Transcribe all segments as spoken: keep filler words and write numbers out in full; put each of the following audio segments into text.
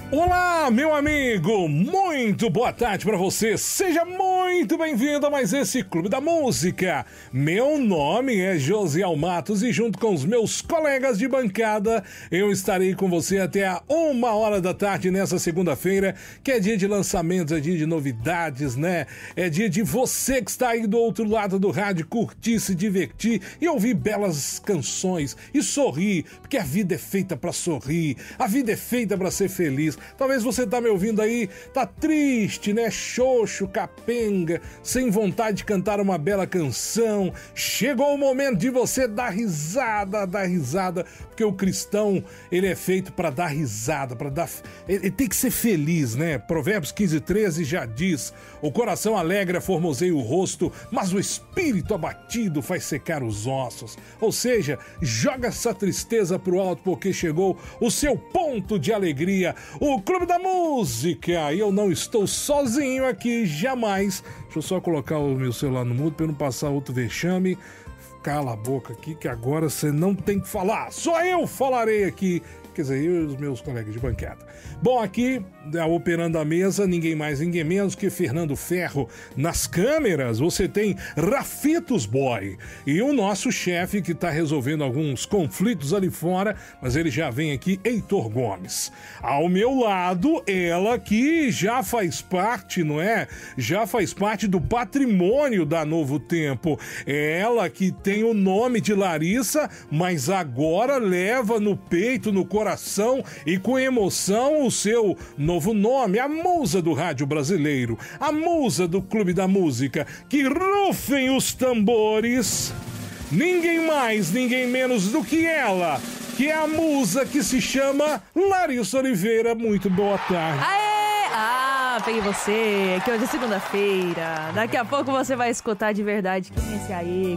Olá, meu amigo, muito boa tarde pra você, seja muito bem-vindo a mais esse Clube da Música. Meu nome é Josiel Matos e junto com os meus colegas de bancada, eu estarei com você até a uma hora da tarde nessa segunda-feira, que é dia de lançamentos, é dia de novidades, né? É dia de você que está aí do outro lado do rádio curtir, se divertir e ouvir belas canções e sorrir, porque a vida é feita pra sorrir, a vida é feita pra ser feliz. Talvez você tá me ouvindo aí, tá triste, né? Xoxo, capenga, sem vontade de cantar uma bela canção. Chegou o momento de você dar risada, dar risada, porque o cristão, ele é feito pra dar risada, para dar... Ele tem que ser feliz, né? Provérbios quinze, treze já diz: o coração alegre formoseia o rosto, mas o espírito abatido faz secar os ossos. Ou seja, joga essa tristeza pro alto, porque chegou o seu ponto de alegria. O Clube da Música, e eu não estou sozinho aqui, jamais. Deixa eu só colocar o meu celular no mudo para eu não passar outro vexame. Cala a boca aqui que agora você não tem que falar, só eu falarei aqui. Quer dizer, eu e os meus colegas de bancada. Bom, aqui, operando a mesa, ninguém mais, ninguém menos que Fernando Ferro. Nas câmeras, você tem Rafitos Boy. E o nosso chefe, que está resolvendo alguns conflitos ali fora, mas ele já vem aqui, Heitor Gomes. Ao meu lado, ela que já faz parte, não é? Já faz parte do patrimônio da Novo Tempo. Ela que tem o nome de Larissa, mas agora leva no peito, no coração, coração e com emoção o seu novo nome, a musa do rádio brasileiro, a musa do Clube da Música. Que rufem os tambores, ninguém mais, ninguém menos do que ela, que é a musa que se chama Larissa Oliveira. Muito boa tarde. Aê! Ah, peguei você, que hoje é segunda-feira. Daqui a pouco você vai escutar de verdade quem é esse aí.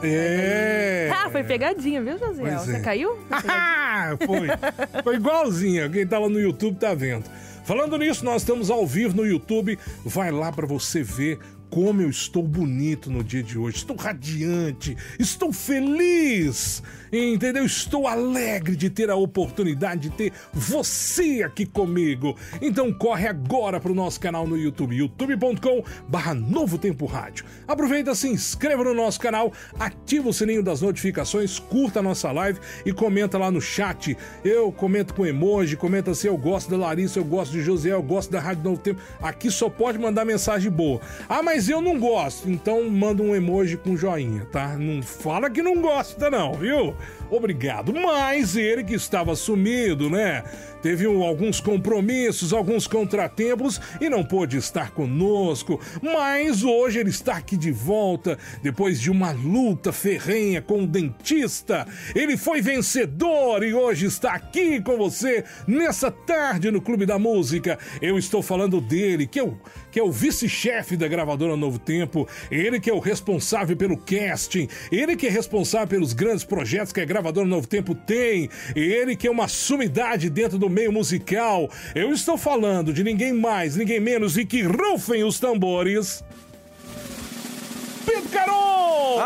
É. Ah, foi pegadinha, viu, José? Pois você é. caiu? Foi. Foi igualzinha. Quem tá lá no YouTube tá vendo. Falando nisso, nós estamos ao vivo no YouTube. Vai lá pra você ver como eu estou bonito no dia de hoje. Estou radiante, estou feliz, entendeu? Estou alegre de ter a oportunidade de ter você aqui comigo. Então corre agora pro nosso canal no YouTube, youtube ponto com barra Novo Tempo Rádio. Aproveita, se inscreva no nosso canal, ativa o sininho das notificações, curta a nossa live e comenta lá no chat. Eu comento com emoji, comenta se eu gosto da Larissa, eu gosto de José, eu gosto da Rádio Novo Tempo. Aqui só pode mandar mensagem boa. Ah, mas Mas eu não gosto, então manda um emoji com joinha, tá? Não fala que não gosta não, viu? Obrigado. Mas ele que estava sumido, né? Teve um, alguns compromissos, alguns contratempos e não pôde estar conosco. Mas hoje ele está aqui de volta, depois de uma luta ferrenha com o dentista. Ele foi vencedor e hoje está aqui com você nessa tarde no Clube da Música. Eu estou falando dele, que é o, que é o vice-chefe da gravadora Novo Tempo. Ele que é o responsável pelo casting. Ele que é responsável pelos grandes projetos que a gravadora Novo Tempo tem. Ele que é uma sumidade dentro do meio musical. Eu estou falando de ninguém mais, ninguém menos, e que rufem os tambores, Pedro Caron!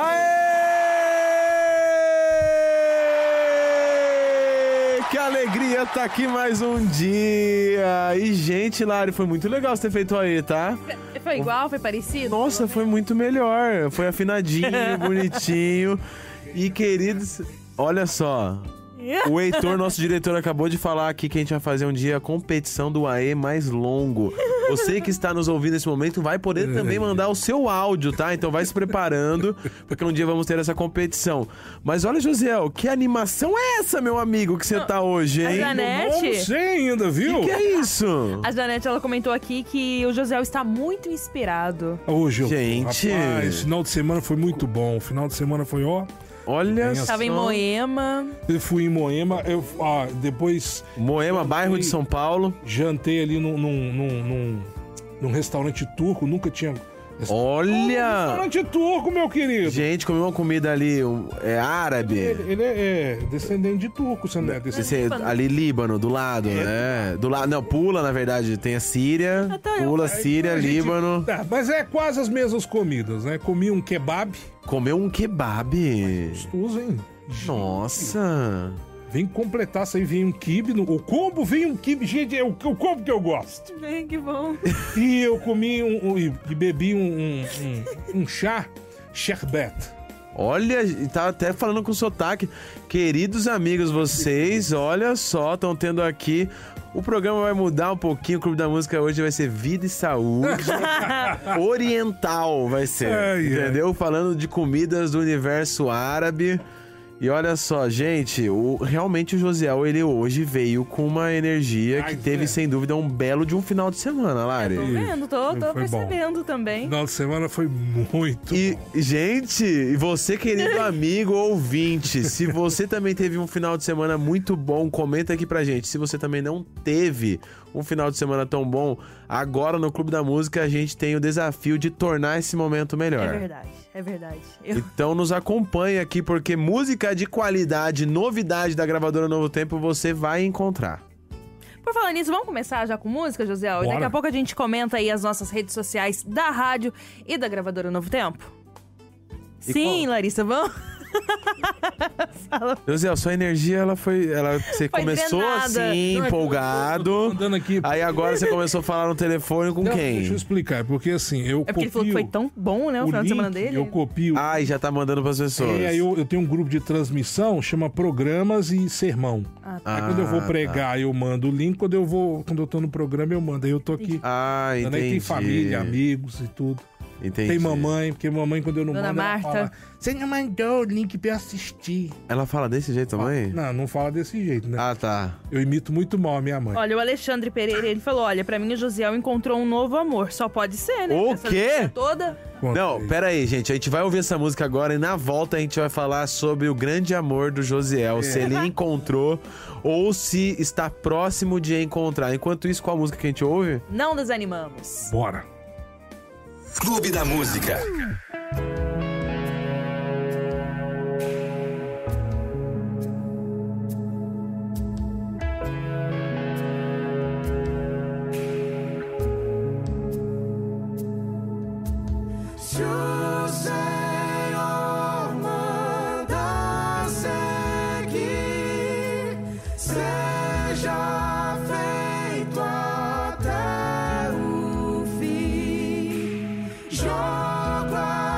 Aê! Que alegria tá aqui mais um dia. E, gente, Lari, foi muito legal você ter feito aí, tá? Foi igual? Foi parecido? Nossa, foi muito melhor. Foi afinadinho, bonitinho. E, queridos, olha só. O Heitor, nosso diretor, acabou de falar aqui que a gente vai fazer um dia a competição do A E mais longo. Você que está nos ouvindo nesse momento vai poder também mandar o seu áudio, tá? Então vai se preparando, porque um dia vamos ter essa competição. Mas olha, Josiel, que animação é essa, meu amigo, que você tá hoje, hein? A Janete... Não sei ainda, viu? O que, que é isso? A Janete, ela comentou aqui que o Josiel está muito inspirado. Hoje eu tô, Gente. rapaz, final de semana foi muito bom. Final de semana foi, ó... Olha só. Tava em Moema. Eu fui em Moema, eu, ah, depois... Moema, bairro de São Paulo. Jantei ali num, num, num, num, num restaurante turco, nunca tinha... Olha! Um restaurante turco, meu querido! Gente, comeu uma comida ali, um, é árabe. Ele, ele é, é descendente de turco, você não é descendente. Esse, ali Líbano, do lado, né? Do lado, não, pula, na verdade, tem a Síria, Ah, tá, eu- pula Aí, Síria, a gente- Líbano. Tá, mas é quase as mesmas comidas, né? Comi um kebab. Comeu um kebab. Gostoso, hein? Nossa! Vem completar isso aí, vem um quibe. No... O combo vem um quibe. Gente, é o, o combo que eu gosto. Bem, que bom. E eu comi um, um, e bebi um, um, um, um chá, sherbet. Olha, tá até falando com sotaque. Queridos amigos, vocês, olha só, estão tendo aqui... O programa vai mudar um pouquinho, o Clube da Música hoje vai ser Vida e Saúde Oriental, vai ser, ai, entendeu? Ai. Falando de comidas do universo árabe. E olha só, gente, o, realmente o Josiel, ele hoje veio com uma energia ai, que teve, é. sem dúvida, um belo de um final de semana, Lari. Eu tô vendo, tô, tô percebendo bom. também. Final de semana foi muito e, bom. Gente, e você, querido amigo ouvinte, se você também teve um final de semana muito bom, comenta aqui pra gente. Se você também não teve um final de semana tão bom, agora no Clube da Música a gente tem o desafio de tornar esse momento melhor. É verdade, é verdade. Eu... Então nos acompanhe aqui, porque música de qualidade, novidade da gravadora Novo Tempo, você vai encontrar. Por falar nisso, vamos começar já com música, Josiel? E daqui a pouco a gente comenta aí as nossas redes sociais da rádio e da gravadora Novo Tempo? E Sim, qual? Larissa, vamos... José, sua energia, ela foi. Ela, você foi começou drenada. assim, não, empolgado. Eu aqui. Aí agora você começou a falar no telefone com não, quem? Deixa eu explicar, é porque assim, eu É porque ele falou que foi tão bom, né? O, o final link, de semana dele. Eu copio. Ai, já tá mandando pras pessoas. É, aí eu, eu tenho um grupo de transmissão, chama Programas e Sermão. Ah, tá. Aí quando eu vou pregar, tá. eu mando o link. Quando eu vou, quando eu tô no programa, eu mando. Aí eu tô aqui. Ah, entendi. Aí tem família, amigos e tudo. Entendi. Tem mamãe, porque mamãe, quando eu não Dona mando, Marta. ela fala, você não mandou o link pra eu assistir. Ela fala desse jeito também? Não, não fala desse jeito, né? Ah, tá. Eu imito muito mal a minha mãe. Olha, o Alexandre Pereira, ele falou, olha, pra mim o Josiel encontrou um novo amor. Só pode ser, né? O essa quê? Toda... Não, pera aí, gente. A gente vai ouvir essa música agora e na volta a gente vai falar sobre o grande amor do Josiel. É. Se ele encontrou ou se está próximo de encontrar. Enquanto isso, qual a música que a gente ouve? Não desanimamos. Bora. Clube da Música. Jogo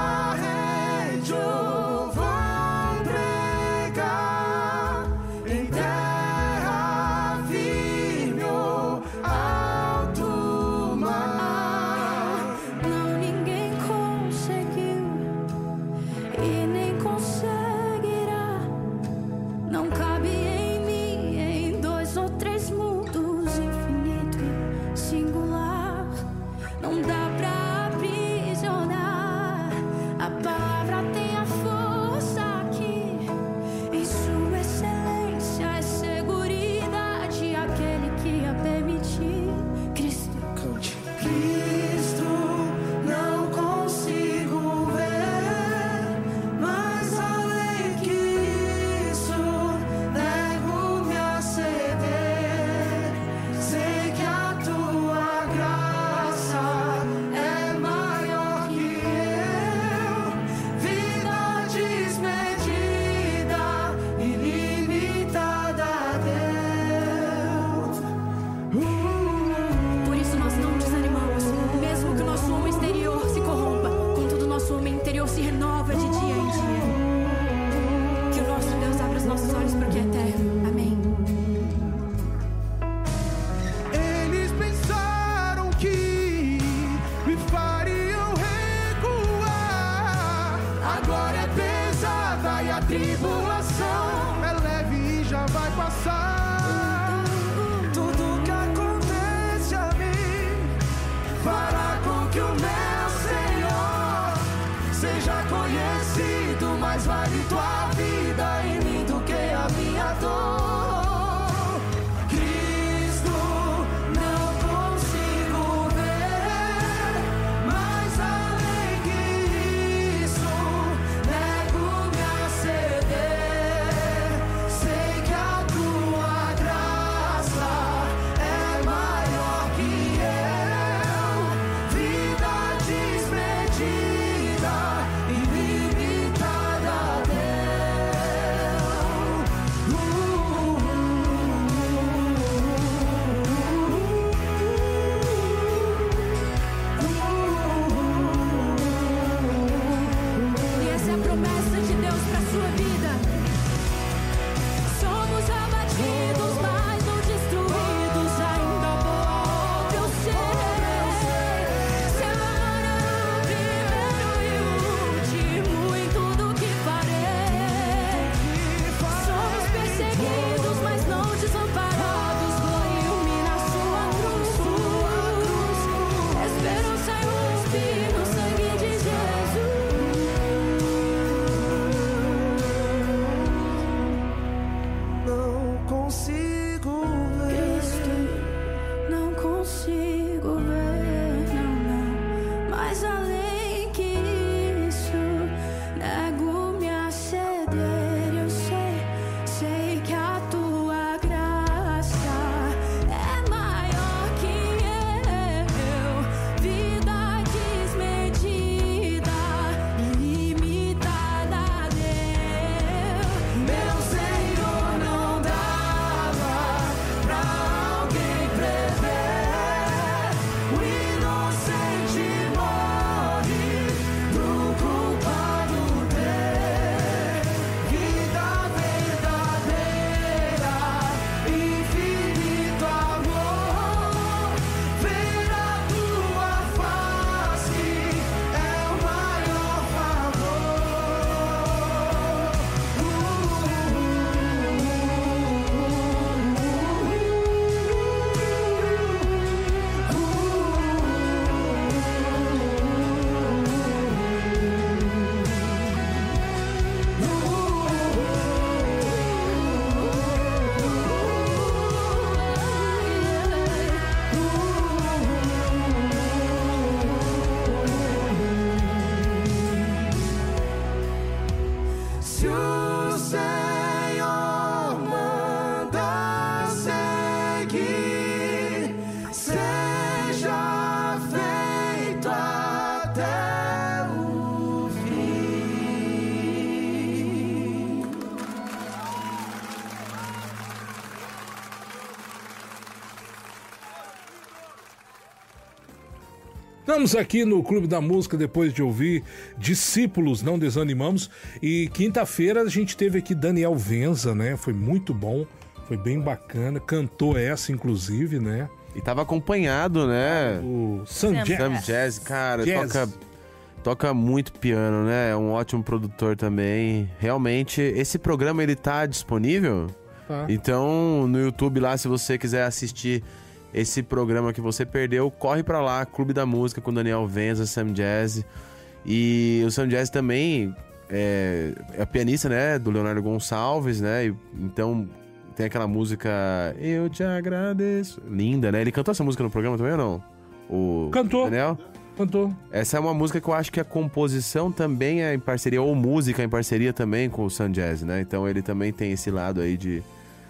Estamos aqui no Clube da Música depois de ouvir Discípulos, Não Desanimamos. E quinta-feira a gente teve aqui Daniel Venza, né? Foi muito bom, foi bem bacana. Cantou essa, inclusive, né? E tava acompanhado, né? O Sam Jazz. Sam Jazz, cara, Jazz. toca, toca muito piano, né? É um ótimo produtor também. Realmente, esse programa, ele tá disponível? Tá. Então, no YouTube lá, se você quiser assistir esse programa que você perdeu, corre pra lá, Clube da Música com Daniel Venza, Sam Jazz. E o Sam Jazz também é, é pianista, né, do Leonardo Gonçalves, né? E, então tem aquela música Eu Te Agradeço. Linda, né? Ele cantou essa música no programa também ou não? O Cantou. Daniel? Cantou. Essa é uma música que eu acho que a composição também é em parceria, ou música em parceria também com o Sam Jazz, né? Então ele também tem esse lado aí de...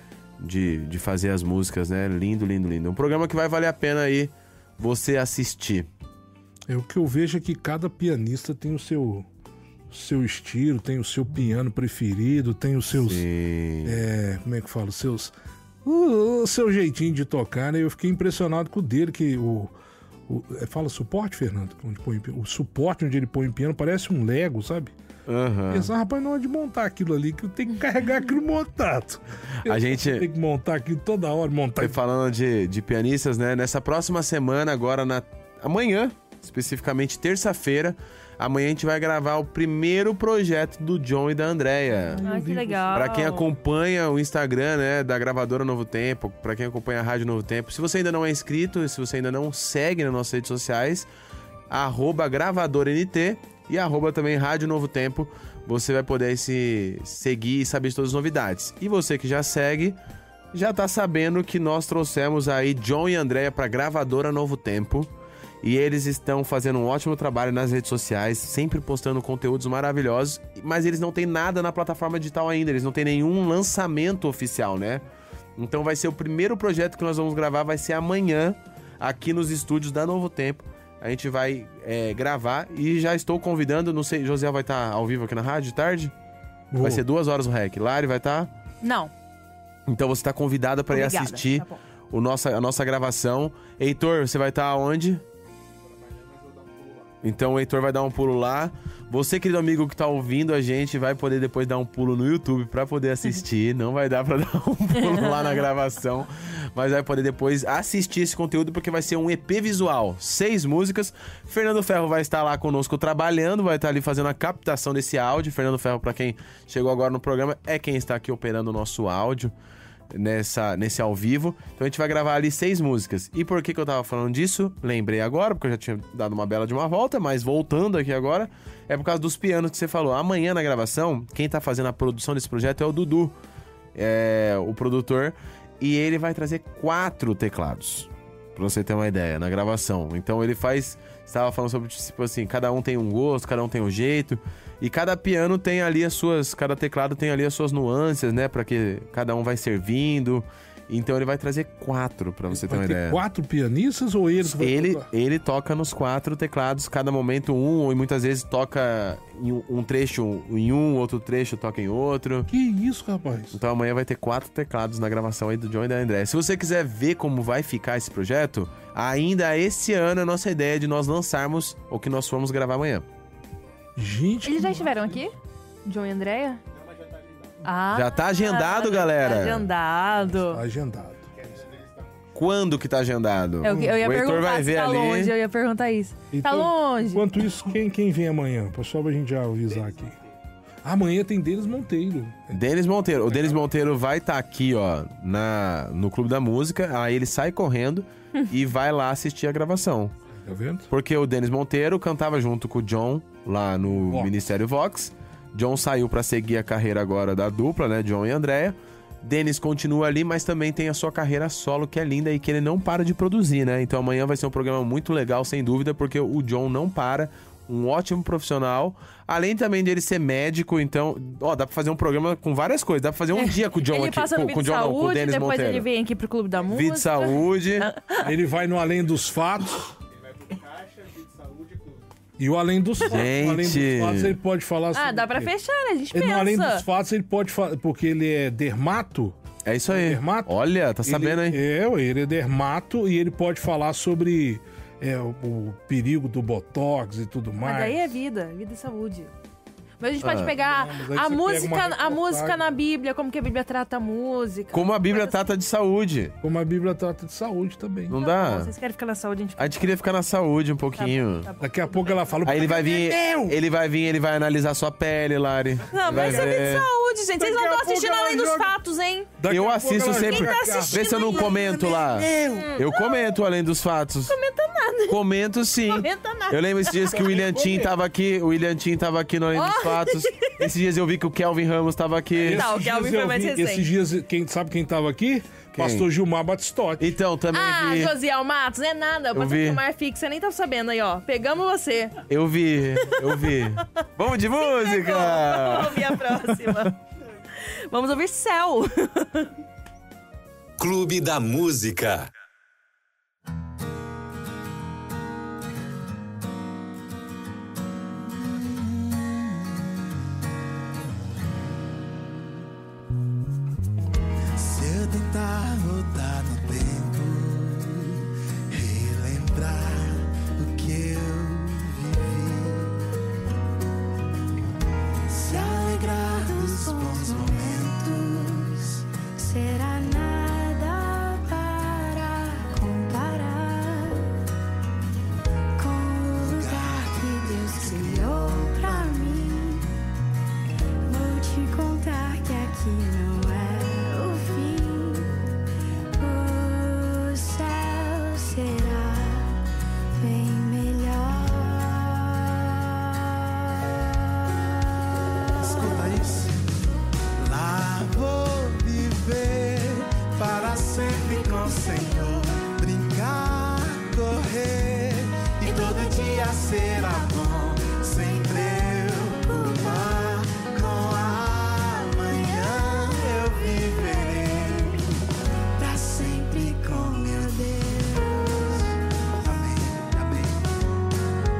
De, de fazer as músicas, né? Lindo, lindo, lindo. Um programa que vai valer a pena aí você assistir. É, o que eu vejo é que cada pianista tem o seu, seu estilo, tem o seu piano preferido, tem os seus... Sim. É, como é que fala? Os seus... O, o seu jeitinho de tocar, né? Eu fiquei impressionado com o dele, que o... o é, fala suporte, Fernando? Onde põe, o suporte onde ele põe o piano parece um Lego, sabe? Uhum. Pensar, rapaz, não é de montar aquilo ali, que eu tenho que carregar aquilo montado. A gente... Tem que montar aquilo toda hora, montar... E falando de, de pianistas, né? Nessa próxima semana, agora na... Amanhã, especificamente terça-feira, amanhã a gente vai gravar o primeiro projeto do John e da Andrea. Ai, que legal. Pra quem acompanha o Instagram, né, da gravadora Novo Tempo, pra quem acompanha a Rádio Novo Tempo, se você ainda não é inscrito, se você ainda não segue nas nossas redes sociais, arroba gravadora N T e arroba também Rádio Novo Tempo, você vai poder se seguir e saber de todas as novidades. E você que já segue, já tá sabendo que nós trouxemos aí John e Andrea pra gravadora Novo Tempo. E eles estão fazendo um ótimo trabalho nas redes sociais, sempre postando conteúdos maravilhosos, mas eles não têm nada na plataforma digital ainda, eles não têm nenhum lançamento oficial, né? Então vai ser o primeiro projeto que nós vamos gravar, vai ser amanhã, aqui nos estúdios da Novo Tempo. A gente vai é, gravar e já estou convidando, não sei, José vai estar ao vivo aqui na rádio de tarde? Vou. Vai ser duas horas o rec. Lari vai estar? Não. Então você está convidada para ir Obrigada. assistir Tá bom. o nossa, a nossa gravação. Heitor, você vai estar aonde? Então o Heitor vai dar um pulo lá. Você, querido amigo que tá ouvindo a gente, vai poder depois dar um pulo no YouTube pra poder assistir. Não vai dar pra dar um pulo lá na gravação, mas vai poder depois assistir esse conteúdo, porque vai ser um E P visual. Seis músicas. Fernando Ferro vai estar lá conosco trabalhando, vai estar ali fazendo a captação desse áudio. Fernando Ferro, pra quem chegou agora no programa, é quem está aqui operando o nosso áudio nessa, nesse ao vivo. Então a gente vai gravar ali seis músicas. E por que que eu tava falando disso? Lembrei agora, porque eu já tinha dado uma bela de uma volta, mas voltando aqui agora, é por causa dos pianos que você falou. Amanhã na gravação, quem tá fazendo a produção desse projeto é o Dudu, é o produtor, e ele vai trazer quatro teclados, pra você ter uma ideia, na gravação. Então ele faz... Estava falando sobre, tipo assim, cada um tem um gosto, cada um tem um jeito, e cada piano tem ali as suas... Cada teclado tem ali as suas nuances, né? Pra que cada um vai servindo. Então ele vai trazer quatro, pra você ter Vai uma ter ideia. quatro pianistas ou eles vão Ele, tocar? ele toca nos quatro teclados, cada momento um, e muitas vezes toca em um- um trecho em um, outro trecho toca em outro. Que isso, rapaz? Então amanhã vai ter quatro teclados na gravação aí do John e da André. Se você quiser ver como vai ficar esse projeto, ainda esse ano a nossa ideia é de nós lançarmos o que nós formos gravar amanhã. Gente, Eles já estiveram aqui? John e Andrea? Ah, Já tá agendado, galera. Tá agendado. tá agendado. Quando que tá agendado? Eu, eu ia o Heitor perguntar vai se ver tá ali. longe, eu ia perguntar isso. Tá Então, longe. Enquanto isso, quem, quem vem amanhã? Só pra gente já avisar aqui. Amanhã tem Denis Monteiro. Denis Monteiro. O Denis Monteiro vai estar aqui, ó, na, no Clube da Música. Aí ele sai correndo e vai lá assistir a gravação. Tá vendo? Porque o Denis Monteiro cantava junto com o John lá no Vox. Ministério Vox. John saiu pra seguir a carreira agora da dupla, né? John e Andrea. Denis continua ali, mas também tem a sua carreira solo, que é linda e que ele não para de produzir, né? Então amanhã vai ser um programa muito legal, sem dúvida, porque o John não para. Um ótimo profissional. Além também de ele ser médico, então... Ó, dá pra fazer um programa com várias coisas. Dá pra fazer um dia com o John Ele aqui. passa no Com, Vida com o de John, não, com o Saúde, Denis depois Monteiro. ele vem aqui pro Clube da Música. Vida de Saúde. Ele vai no Além dos Fatos. E o Além dos Fatos. Gente. O Além dos Fatos ele pode falar Ah, sobre dá o pra quê? fechar, né? A gente Ele, no Além dos pensa. Fatos ele pode falar... Porque ele é dermato. É isso aí. Dermato? Olha, tá sabendo, ele, hein? É, ué, ele é dermato e ele pode falar sobre é, o, o perigo do botox e tudo mais. Mas daí é vida, vida e saúde. Mas a gente pode Ah, pegar não, a, pega música, a reportagem. música na Bíblia, como que a Bíblia trata a música. Como a Bíblia Coisa trata de saúde. Como a Bíblia trata de saúde também. Não assim. dá? Tá bom, vocês querem ficar na saúde, a gente A gente queria ficar na saúde um pouquinho. tá bom. Daqui a pouco ela fala... Aí ele vai vir, Meu! ele vai vir, ele vai analisar sua pele, Lari. Não, Vai mas é vida ver. de saúde, gente. Vocês Daqui não a estão pouco assistindo ela além dos joga- fatos, hein? Daqui Eu a pouco assisto ela sempre. joga Quem tá a- Vê se eu não comento lá. Eu comento além dos fatos. Não comenta nada. Comento sim. Não comenta nada. Eu lembro esses dias que o William Tim tava aqui, o William Tim tava aqui no Além dos Oh. Fatos. Esses dias eu vi que o Kelvin Ramos tava aqui. Tá, o Esses Kelvin dias foi eu mais vi- recente. Esses dias, quem sabe quem tava aqui? Quem? Pastor Gilmar Batistotti. Então, também Ah, vi. Josiel Matos, não é nada. Eu Pode vi. ser o Mar Fix, você nem tá sabendo aí, ó. Pegamos você. Eu vi, eu vi. Vamos de música! Vamos ouvir a próxima. Vamos ouvir Céu. Clube da Música. Se eu tentar voltar no tempo, relembrar o que eu vivi, se alegrar dos bons momentos, Será nada para comparar com o lugar que Deus criou pra mim. Vou te contar que aqui não é o fim. O céu será bem melhor. escuta isso. Lá vou viver para sempre com o Senhor, brincar, correr e todo dia será bom, sem preocupar com amanhã. Eu viverei para sempre com meu Deus. Amém, amém.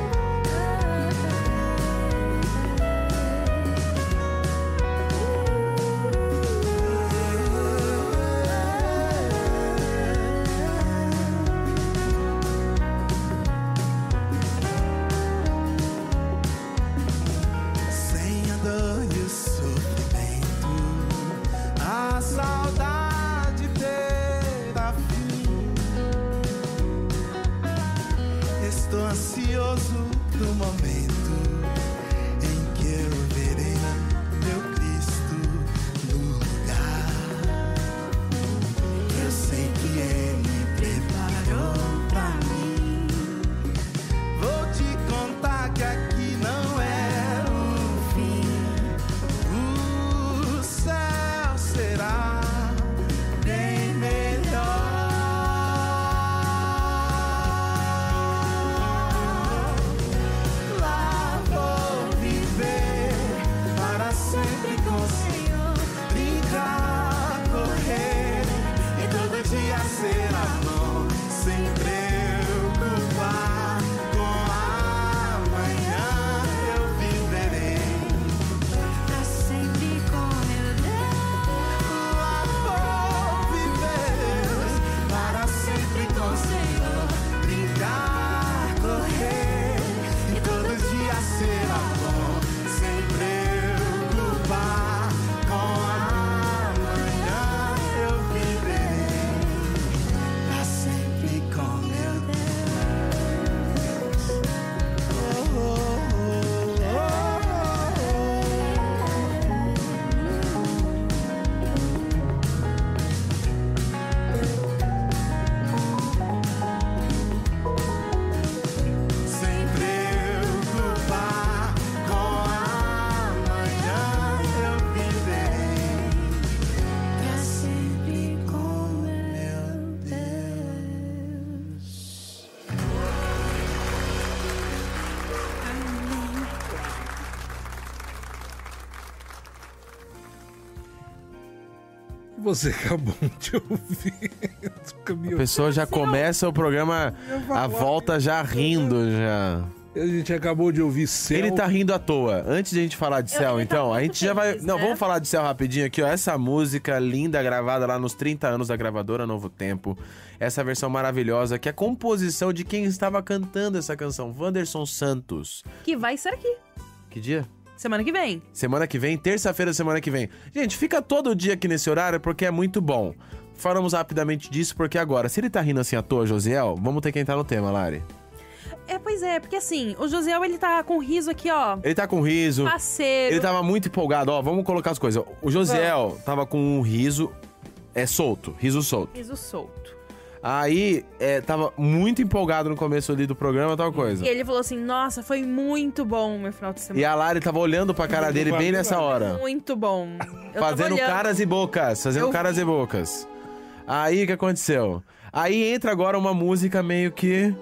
Sem a dor e o sofrimento, a saudade terá fim. Estou ansioso pro momento em que eu verei meu Cristo no lugar. Eu sei que Ele preparou pra mim. Vou te contar que aqui não é o fim. O céu será bem melhor. Lá vou viver para sempre com o Senhor, brincar, correr e todo dia será bom, sem preocupar com amanhã. Eu viverei Pra sempre com meu Deus. lá vou viver para sempre com o Senhor, brincar, correr e todo dia será bom, sem preocupar com amanhã. Eu viverei para sempre com meu Deus. Oh, oh, oh, sem preocupar com amanhã. Eu viverei Pra sempre com meu Deus. Você acabou de ouvir. A pessoa já começa o programa, a volta já rindo já. A gente acabou de ouvir Céu. Ele tá rindo à toa. Antes de a gente falar de Céu, ele tá então, a muito gente já vai... feliz, Não, né? vamos falar de Céu rapidinho aqui, ó. Essa música linda, gravada lá nos trinta anos da gravadora Novo Tempo. Essa versão maravilhosa, que é a composição de quem estava cantando essa canção, Wanderson Santos. Que vai ser aqui, Que dia? semana que vem. Semana que vem, terça-feira da semana que vem. Gente, fica todo dia aqui nesse horário porque é muito bom. Falamos rapidamente disso porque agora, se ele tá rindo assim à toa, Josiel, vamos ter que entrar no tema, Lari. É, pois é, porque assim, o Josiel, ele tá com riso aqui, ó, Ele tá com riso. parceiro. Ele tava muito empolgado, ó, vamos colocar as coisas. O Josiel tava com um riso é solto, riso solto. Riso solto. Aí, é, tava muito empolgado no começo ali do programa, tal coisa. E ele falou assim, nossa, foi muito bom o meu final de semana. E a Lari tava olhando pra cara dele bem nessa hora. Muito bom. Eu tava Fazendo olhando. caras e bocas, fazendo Eu caras vi. e bocas. Aí, o que aconteceu? Aí entra agora uma música meio que...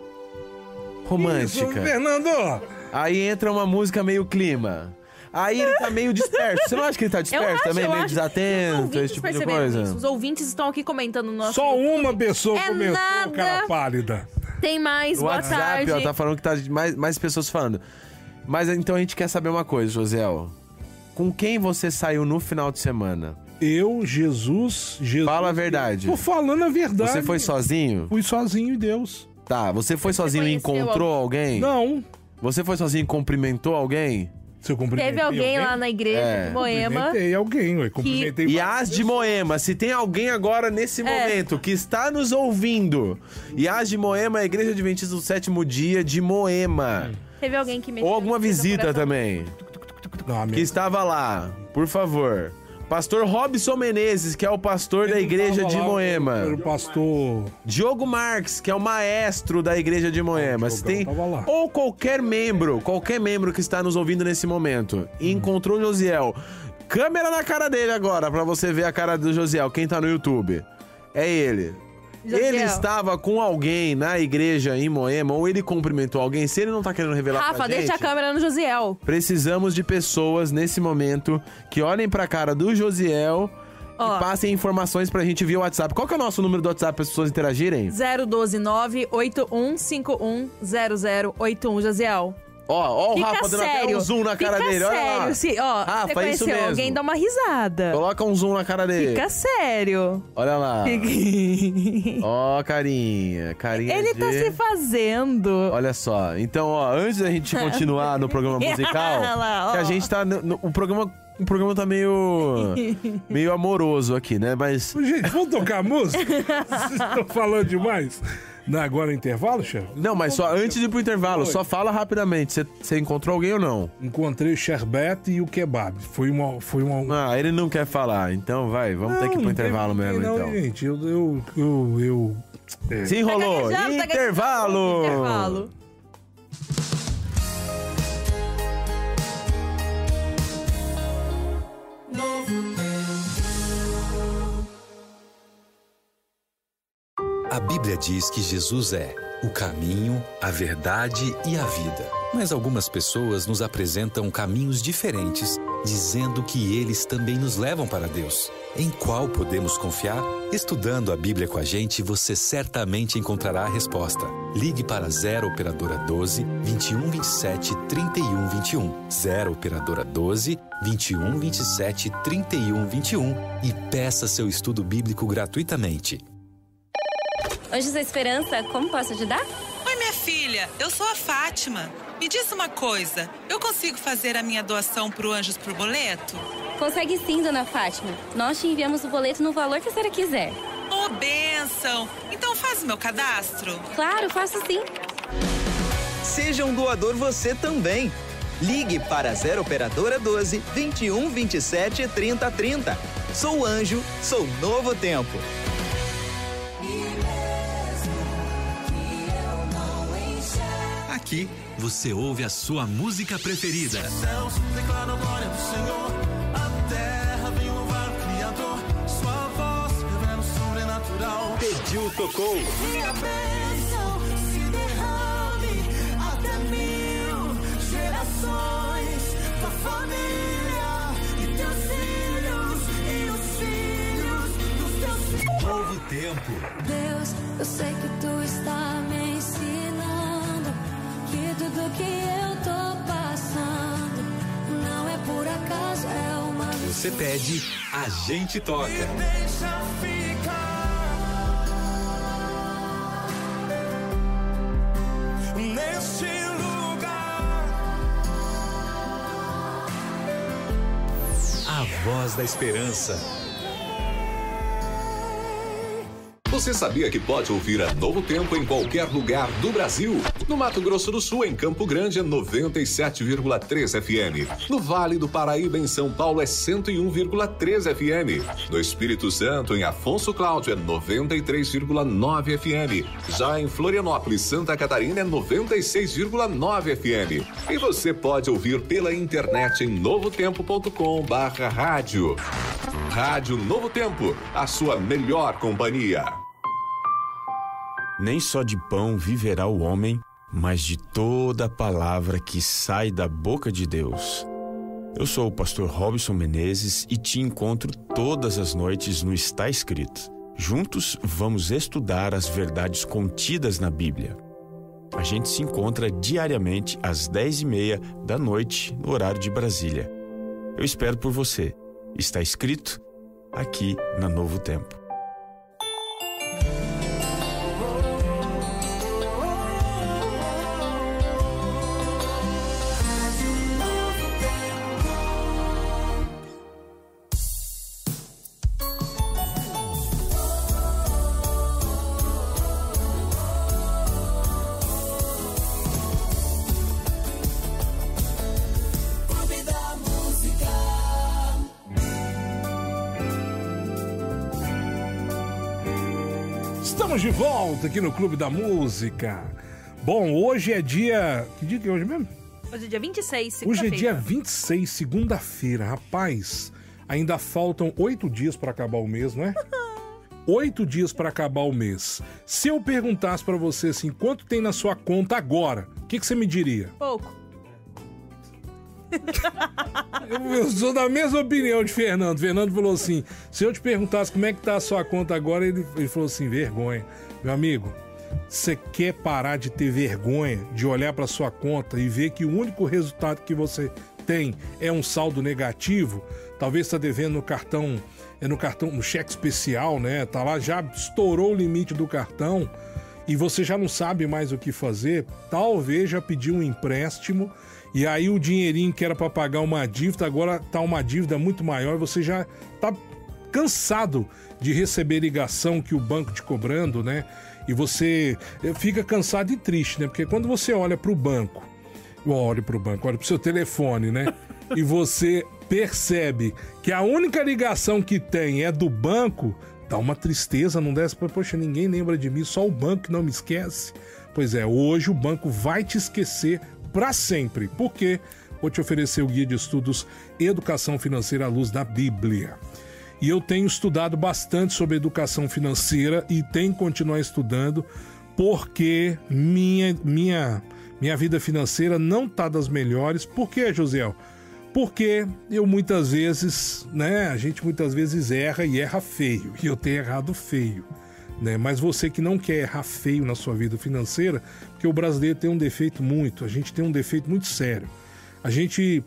romântica. Isso, Fernando! Aí entra uma música meio clima. Aí ele tá meio disperso. Você não acha que ele tá Eu disperso acho, também? eu Meio acho. Os desatento, ouvintes esse tipo de perceberam coisa? isso. Os ouvintes estão aqui comentando no nosso... Só uma pessoa É comentou, nada. cara pálida. Tem mais, O boa WhatsApp, tarde. ó, tá falando que tá mais, mais pessoas falando. Mas então a gente quer saber uma coisa, Josiel. Com quem você saiu no final de semana? Eu, Jesus, Jesus... Fala a verdade. Tô falando a verdade. Você foi sozinho? Fui sozinho e Deus. Tá, você foi sozinho e conheceu encontrou alguém? Não. Você foi sozinho e cumprimentou alguém? Se eu cumprimentei Teve alguém lá na igreja É. de Moema. Cumprimentei alguém, ué. Cumprimentei E várias as de Moema, se tem alguém agora nesse momento que está nos ouvindo, e as de Moema é a Igreja Adventista do Sétimo Dia de Moema. Teve alguém que mexeu Ou alguma no seu visita coração. também, Não, a minha- que estava lá, por favor. Pastor Robson Menezes, que é o pastor da Igreja de Tava lá Moema. O pastor... Diogo Marques, que é o maestro da Igreja de Moema. Se Diogão tem... tava lá. Ou qualquer membro, qualquer membro que está nos ouvindo nesse momento e encontrou o Josiel. Câmera na cara dele agora, pra você ver a cara do Josiel, quem tá no YouTube. É ele. Josiel. Ele estava com alguém na igreja em Moema, ou ele cumprimentou alguém. Se ele não tá querendo revelar Rafa, pra gente... deixa a câmera no Josiel. Precisamos de pessoas nesse momento que olhem pra cara do Josiel Ó. e passem informações pra gente via WhatsApp. Qual que é o nosso número do WhatsApp para as pessoas interagirem? zero um dois nove oito um cinco um zero zero oito um, Josiel. Ó, ó o Fica Rafa dando até sério. um zoom na cara Fica dele. Olha lá. sério. Se, ó, Rafa, você é conheceu isso mesmo. alguém, dá uma risada. Coloca um zoom na cara dele. Fica sério. Olha lá. Fica- Ó, carinha. Carinha Ele de... tá se fazendo. Olha só. Então, ó, antes da gente continuar no programa musical, Olha lá, ó. que a gente tá... No, no- o programa... O programa tá meio... meio amoroso aqui, né? Mas... Gente, vamos tocar música? Vocês estão falando demais? Na, agora é intervalo, chefe? Não, mas só antes de ir pro intervalo, Oi. só fala rapidamente. Você- Você encontrou alguém ou não? Encontrei o sherbet e o kebab. Foi uma... Foi uma... Ah, ele não quer falar. Então vai, vamos ter que ir pro não intervalo teve- mesmo, não, então. gente, eu... eu, eu, eu é. Se enrolou. Tá gaguejando, tá Intervalo! gaguejando. Intervalo. A Bíblia diz que Jesus é o caminho, a verdade e a vida. Mas algumas pessoas nos apresentam caminhos diferentes, dizendo que eles também nos levam para Deus. Em qual podemos confiar? Estudando a Bíblia com a gente, você certamente encontrará a resposta. Ligue para zero Operadora doze, vinte e um, vinte e sete, trinta e um, vinte e um. zero Operadora doze, vinte e um, vinte e sete, trinta e um, vinte e um e peça seu estudo bíblico gratuitamente. Anjos da Esperança, como posso ajudar? Oi, minha filha. Eu sou a Fátima. Me diz uma coisa. Eu consigo fazer a minha doação pro Anjos por boleto? Consegue sim, dona Fátima. Nós te enviamos o boleto no valor que a senhora quiser. Oh, bênção. Então faz o meu cadastro. Claro, faço sim. Seja um doador você também. Ligue para zero Operadora doze, vinte e um, vinte e sete, trinta, trinta. Sou Anjo, sou Novo Tempo. Aqui você ouve a sua música preferida. Céus declaram a glória do Senhor, a terra vem louvar o Criador, sua voz revela o sobrenatural. Pediu, tocou. Minha bênção se derrame até mil gerações, tua família e teus filhos e os filhos dos teus filhos. Novo Tempo. Deus, eu sei que tu está me ensinando que tudo que eu tô passando não é por acaso, é uma... Você pede, a gente toca. Me deixa ficar neste lugar. A voz da esperança. Você sabia que pode ouvir a Novo Tempo em qualquer lugar do Brasil? No Mato Grosso do Sul, em Campo Grande, é noventa e sete vírgula três F M. No Vale do Paraíba, em São Paulo, é cento e um vírgula três F M. No Espírito Santo, em Afonso Cláudio, é noventa e três vírgula nove F M. Já em Florianópolis, Santa Catarina, é noventa e seis vírgula nove F M. E você pode ouvir pela internet em novotempo ponto com barra rádio. Rádio Novo Tempo, a sua melhor companhia. Nem só de pão viverá o homem, mas de toda a palavra que sai da boca de Deus. Eu sou o pastor Robson Menezes e te encontro todas as noites no Está Escrito. Juntos vamos estudar as verdades contidas na Bíblia. A gente se encontra diariamente às dez e meia da noite, no horário de Brasília. Eu espero por você. Está Escrito aqui na Novo Tempo. Estamos de volta aqui no Clube da Música. Bom, hoje é dia... Que dia que é hoje mesmo? Hoje é dia vinte e seis, Hoje segunda-feira. é dia vinte e seis, segunda-feira. Rapaz, ainda faltam oito dias para acabar o mês, não é? Oito dias para acabar o mês. Se eu perguntasse para você assim, quanto tem na sua conta agora, o que, que você me diria? Pouco. Eu, eu sou da mesma opinião de Fernando. Fernando falou assim, se eu te perguntasse como é que tá a sua conta agora, ele, ele falou assim, vergonha. Meu amigo, você quer parar de ter vergonha, de olhar para sua conta e ver que o único resultado que você tem é um saldo negativo? Talvez está devendo no cartão, é no cartão, no cheque especial, né? Tá lá, já estourou o limite do cartão e você já não sabe mais o que fazer. Talvez já pediu um empréstimo e aí o dinheirinho que era para pagar uma dívida, agora tá uma dívida muito maior e você já tá cansado de receber ligação que o banco te cobrando, né? E você fica cansado e triste, né? Porque quando você olha pro banco, olha pro banco, olha pro seu telefone, né? E você percebe que a única ligação que tem é do banco, dá uma tristeza, não desce, poxa, ninguém lembra de mim, só o banco que não me esquece. Pois é, hoje o banco vai te esquecer para sempre. Por quê? Vou te oferecer o guia de estudos Educação Financeira à Luz da Bíblia. E eu tenho estudado bastante sobre educação financeira e tenho que continuar estudando porque minha, minha, minha vida financeira não tá das melhores. Por quê, Josiel? Porque eu muitas vezes, né, a gente muitas vezes erra e erra feio. E eu tenho errado feio. Né? Mas você que não quer errar feio na sua vida financeira, porque o brasileiro tem um defeito muito, a gente tem um defeito muito sério. A gente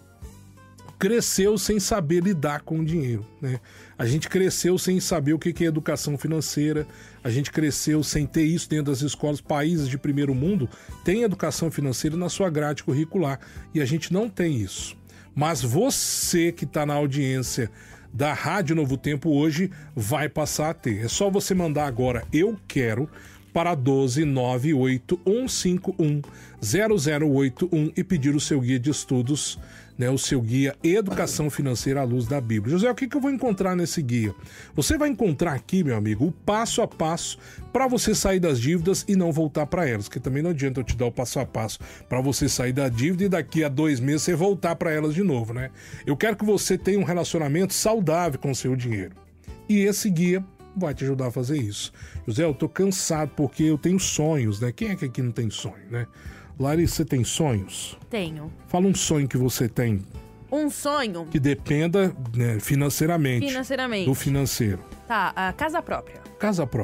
cresceu sem saber lidar com o dinheiro, né? A gente cresceu sem saber o que é educação financeira, a gente cresceu sem ter isso dentro das escolas. Países de primeiro mundo têm educação financeira na sua grade curricular e a gente não tem isso. Mas você que está na audiência da Rádio Novo Tempo hoje vai passar a ter. É só você mandar agora eu quero para doze nove oito um cinco um zero zero oito um e pedir o seu guia de estudos, né, o seu guia Educação Financeira à Luz da Bíblia. José, o que, que eu vou encontrar nesse guia? Você vai encontrar aqui, meu amigo, o passo a passo para você sair das dívidas e não voltar para elas, que também não adianta eu te dar o passo a passo para você sair da dívida e daqui a dois meses você voltar para elas de novo, né? Eu quero que você tenha um relacionamento saudável com o seu dinheiro. E esse guia vai te ajudar a fazer isso. José, eu tô cansado porque eu tenho sonhos, né? Quem é que aqui não tem sonho, né? Larissa, você tem sonhos? Tenho. Fala um sonho que você tem. Um sonho? Que dependa, né, financeiramente. Financeiramente. Do financeiro. Tá, a casa própria. Casa própria.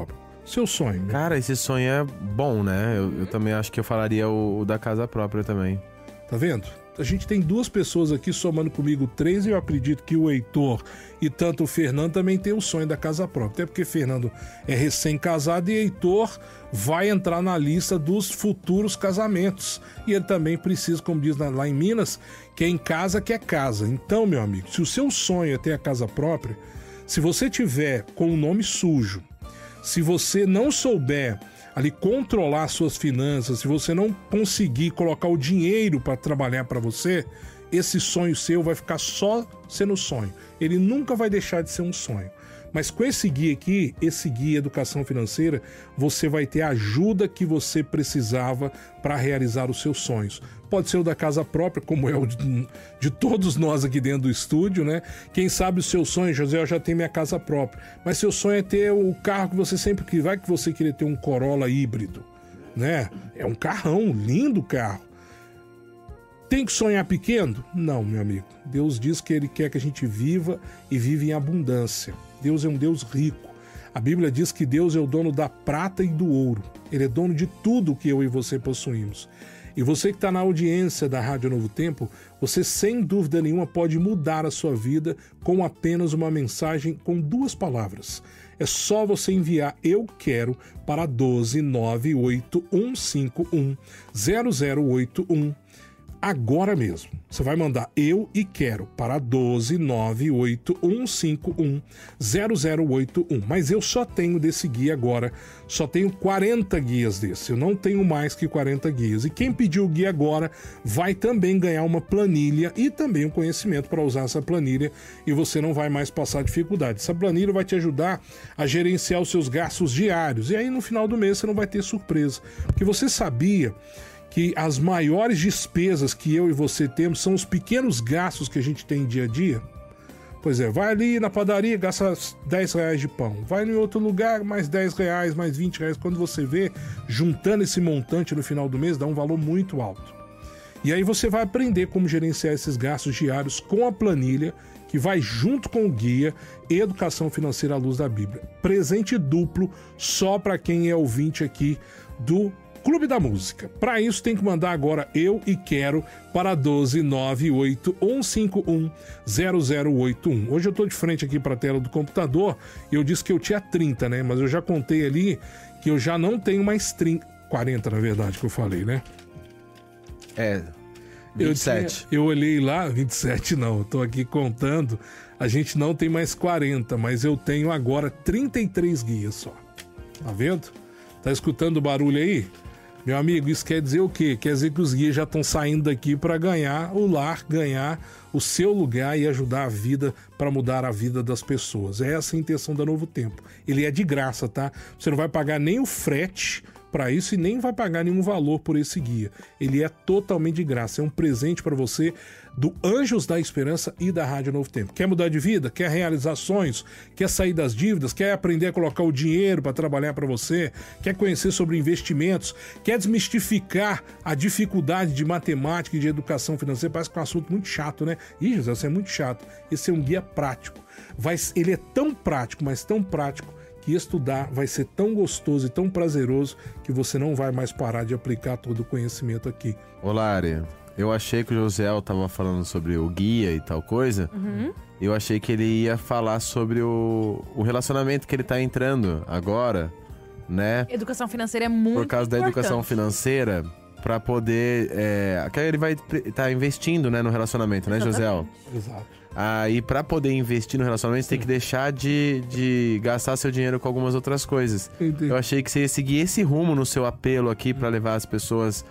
Seu sonho. Né? Cara, esse sonho é bom, né? Eu, eu também acho que eu falaria o, o da casa própria também. Tá vendo? A gente tem duas pessoas aqui somando comigo três e eu acredito que o Heitor e tanto o Fernando também tem o sonho da casa própria. Até porque Fernando é recém-casado e Heitor vai entrar na lista dos futuros casamentos. E ele também precisa, como diz lá em Minas, que é em casa que é casa. Então, meu amigo, se o seu sonho é ter a casa própria, se você tiver com o nome sujo, se você não souber ali controlar suas finanças, se você não conseguir colocar o dinheiro para trabalhar para você, esse sonho seu vai ficar só sendo sonho. Ele nunca vai deixar de ser um sonho. Mas com esse guia aqui, esse guia Educação Financeira, você vai ter a ajuda que você precisava para realizar os seus sonhos. Pode ser o da casa própria, como é o de, de todos nós aqui dentro do estúdio, né? Quem sabe o seu sonho, José, eu já tenho minha casa própria. Mas seu sonho é ter o carro que você sempre quis. Vai que você queria ter um Corolla híbrido, né? É um carrão, lindo carro. Tem que sonhar pequeno? Não, meu amigo. Deus diz que Ele quer que a gente viva e vive em abundância. Deus é um Deus rico. A Bíblia diz que Deus é o dono da prata e do ouro. Ele é dono de tudo que eu e você possuímos. E você que está na audiência da Rádio Novo Tempo, você sem dúvida nenhuma pode mudar a sua vida com apenas uma mensagem com duas palavras. É só você enviar Eu Quero para doze nove oito um cinco um zero zero oito um. Agora mesmo. Você vai mandar Eu e Quero para doze nove oito um cinco um zero zero oito um. Mas eu só tenho desse guia agora, só tenho quarenta guias desse. Eu não tenho mais que quarenta guias. E quem pediu o guia agora vai também ganhar uma planilha e também um conhecimento para usar essa planilha e você não vai mais passar dificuldade. Essa planilha vai te ajudar a gerenciar os seus gastos diários. E aí no final do mês você não vai ter surpresa. Porque você sabia que as maiores despesas que eu e você temos são os pequenos gastos que a gente tem dia a dia? Pois é, vai ali na padaria, gasta dez reais de pão. Vai em outro lugar, mais dez reais, mais vinte reais. Quando você vê, juntando esse montante no final do mês, dá um valor muito alto. E aí você vai aprender como gerenciar esses gastos diários com a planilha, que vai junto com o guia Educação Financeira à Luz da Bíblia. Presente duplo só para quem é ouvinte aqui do Clube da Música. Para isso tem que mandar agora Eu e Quero para doze nove oito um cinco um zero zero oito um. Hoje eu tô de frente aqui para a tela do computador e eu disse que eu tinha trinta, né? Mas eu já contei ali que eu já não tenho mais trinta, quarenta na verdade que eu falei, né? É, vinte e sete. Eu, tinha, eu olhei lá, vinte e sete não, eu tô aqui contando, a gente não tem mais quarenta, mas eu tenho agora trinta e três guias só. Tá vendo? Tá escutando o barulho aí? Meu amigo, isso quer dizer o quê? Quer dizer que os guias já estão saindo daqui para ganhar o lar, ganhar o seu lugar e ajudar a vida para mudar a vida das pessoas. É essa a intenção da Novo Tempo. Ele é de graça, tá? Você não vai pagar nem o frete para isso e nem vai pagar nenhum valor por esse guia. Ele é totalmente de graça. É um presente para você do Anjos da Esperança e da Rádio Novo Tempo. Quer mudar de vida? Quer realizar sonhos? Quer sair das dívidas? Quer aprender a colocar o dinheiro para trabalhar para você? Quer conhecer sobre investimentos? Quer desmistificar a dificuldade de matemática e de educação financeira? Parece que é um assunto muito chato, né? Ih, José, isso é muito chato. Esse é um guia prático. Vai, ele é tão prático, mas tão prático, que estudar vai ser tão gostoso e tão prazeroso que você não vai mais parar de aplicar todo o conhecimento aqui. Olá, Ari. Eu achei que o Josiel tava falando sobre o guia e tal coisa. Uhum. Eu achei que ele ia falar sobre o, o relacionamento que ele tá entrando agora, né? Educação financeira é muito Por causa importante. da educação financeira, pra poder... É, que ele vai estar tá investindo, né, no relacionamento, né, Josiel? Exato. Aí, pra poder investir no relacionamento, você tem que deixar de, de gastar seu dinheiro com algumas outras coisas. Entendi. Eu achei que você ia seguir esse rumo no seu apelo aqui pra levar as pessoas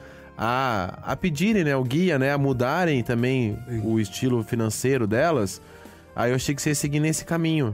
a, a pedirem, né, o guia, né, a mudarem também Sim. o estilo financeiro delas. Aí eu achei que você ia seguir nesse caminho.